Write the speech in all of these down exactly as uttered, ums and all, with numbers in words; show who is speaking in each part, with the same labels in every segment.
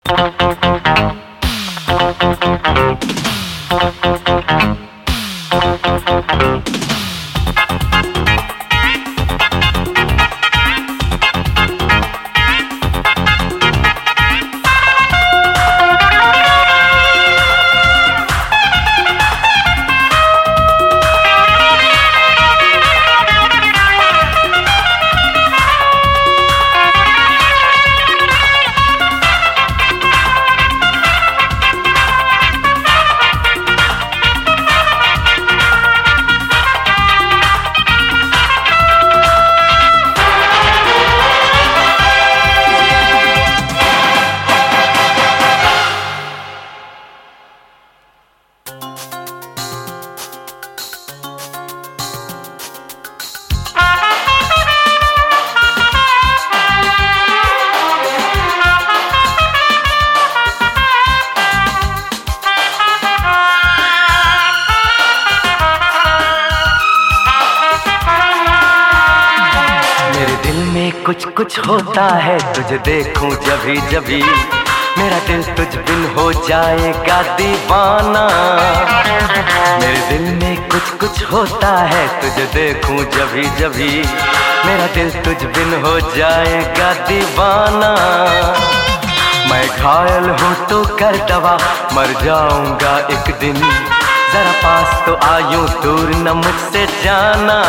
Speaker 1: कुछ कुछ होता है तुझे देखूं जभी जभी, मेरा दिल तुझ बिन हो जाएगा दीवाना। मेरे दिल में कुछ कुछ होता है तुझे देखूं जभी जभी, मेरा दिल तुझ बिन हो जाएगा दीवाना। मैं घायल हूँ तो कर दवा, मर जाऊंगा एक दिन, जरा पास तो आयूं दूर न मुझसे जाना।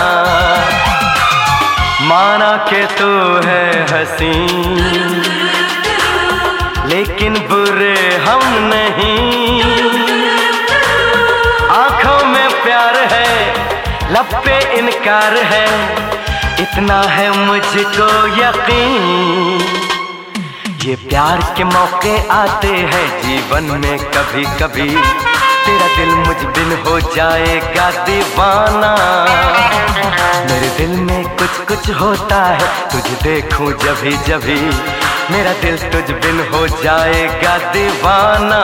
Speaker 1: माना के तू है हंसी लेकिन बुरे हम नहीं, आंखों में प्यार है लब पे इनकार है, इतना है मुझको यकीन। ये प्यार के मौके आते हैं जीवन में कभी कभी, तेरा दिल मुझ बिन हो जाएगा दीवाना। मेरे दिल में कुछ कुछ होता है तुझे देखूं जभी जभी, मेरा दिल तुझ बिन हो जाएगा दीवाना।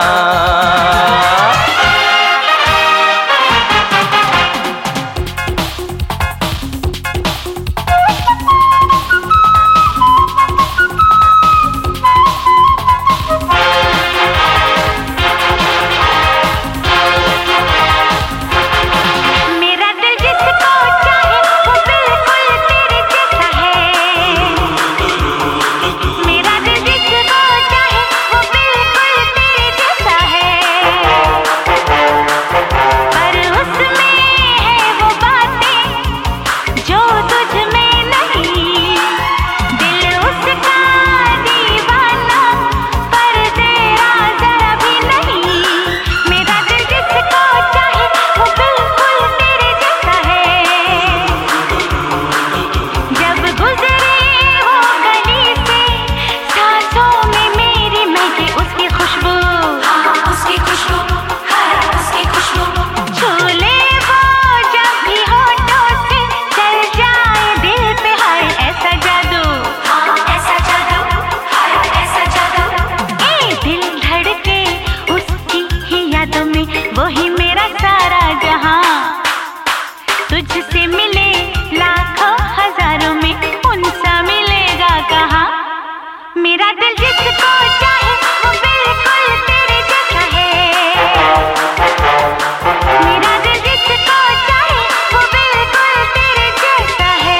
Speaker 2: वही मेरा सारा जहां, तुझसे मिले लाखों हजारों में उनसा मिलेगा कहाँ। मेरा दिल जिसको चाहे वो बिल्कुल तेरे जैसा है, मेरा दिल जिसको चाहे वो बिल्कुल तेरे जैसा है।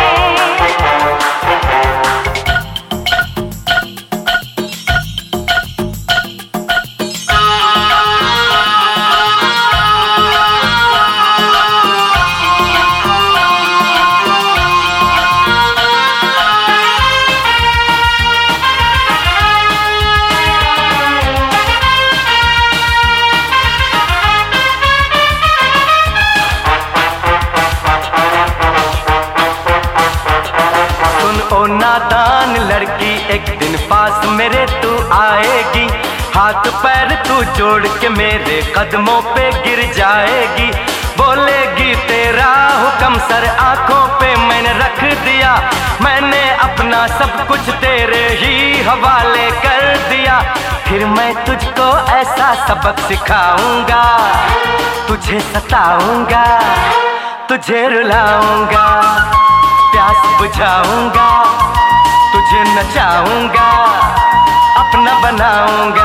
Speaker 1: ओ नादान लड़की एक दिन पास मेरे तू आएगी, हाथ पैर तू जोड़ के मेरे कदमों पे गिर जाएगी। बोलेगी तेरा हुक्म सर आंखों पे मैंने रख दिया, मैंने अपना सब कुछ तेरे ही हवाले कर दिया। फिर मैं तुझको ऐसा सबक सिखाऊंगा, तुझे सताऊंगा, तुझे रुलाऊंगा, प्यास बुझाऊंगा, तुझे नचाऊंगा, अपना अपना बनाऊंगा।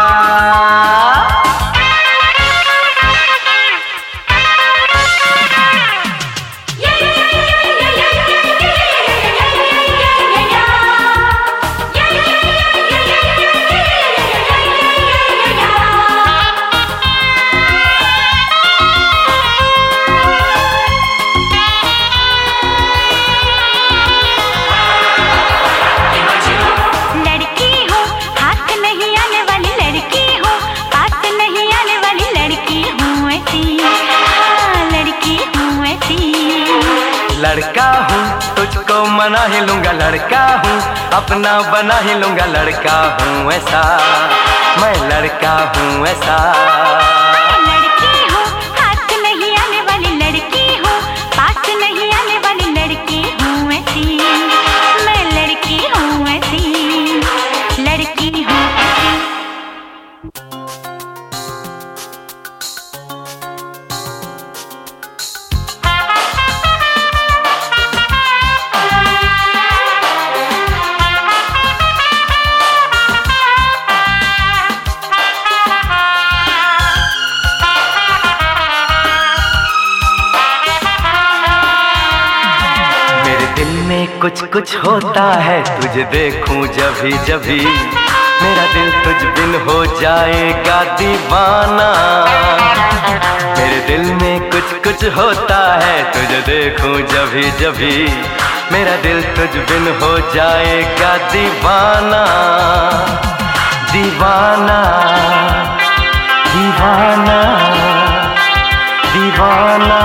Speaker 1: लड़का हूँ तुझको मना ही लूंगा, लड़का हूँ अपना बना ही लूंगा, लड़का हूँ ऐसा, मैं लड़का हूँ ऐसा।
Speaker 2: लड़की हूँ हाथ नहीं आने वाली, लड़की हूँ पास नहीं आने वाली, लड़की हूँ ऐसी, मैं लड़की हूँ ऐसी, लड़की हूँ ऐसी।
Speaker 1: कुछ कुछ होता है तुझे देखूं जभी जभी, मेरा दिल तुझ बिन हो जाएगा दीवाना। मेरे दिल में कुछ कुछ होता है तुझे देखूं जभी जभी, मेरा दिल तुझ बिन हो जाएगा दीवाना। दीवाना दीवाना दीवाना